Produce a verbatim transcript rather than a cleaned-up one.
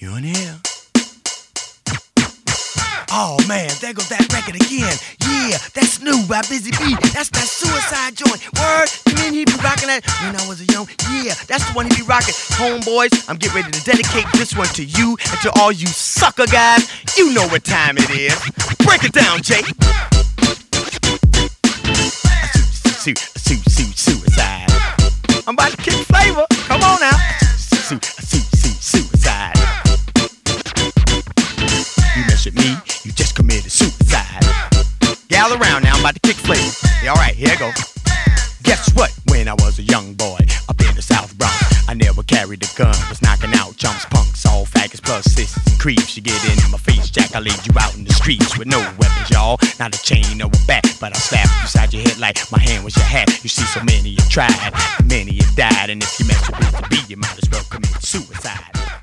You in here? Oh man, there goes that record again. Yeah, that's new by Busy B. That's that suicide joint. Word, you mean he be rocking that when I was a young? Yeah, that's the one he be rocking. Homeboys, I'm getting ready to dedicate this one to you and to all you sucker guys. You know what time it is. Break it down, Jay. Su- su- su- suicide. I'm about to kick flavor. Come on now. Su- su- su- suicide. You mess with me, you just committed suicide. Gather around now, I'm about to kick flavor. Yeah, alright, here I go. Guess what? When I was a young boy up in the South Bronx, I never carried a gun, was knocking out chumps, punks, all faggots plus sissies and creeps. You get in my face, Jack, I laid you out in the streets with no weapons, y'all. Not a chain or a bat, but I slap you beside your head like my hand was your hat. You see, so many you tried, many you died, and if you mess with Busy B, you might as well commit suicide.